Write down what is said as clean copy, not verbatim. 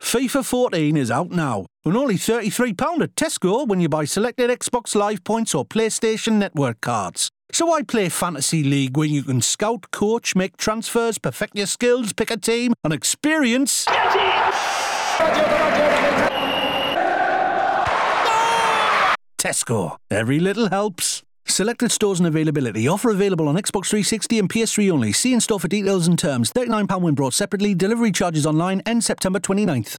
FIFA 14 is out now, and only £33 at Tesco when you buy selected Xbox Live points or PlayStation Network cards. So why play Fantasy League when you can scout, coach, make transfers, perfect your skills, pick a team, and experience... Tesco. Every little helps. Selected stores and availability. Offer available on Xbox 360 and PS3 only. See in store for details and terms. £39 when brought separately. Delivery charges online. End September 29th.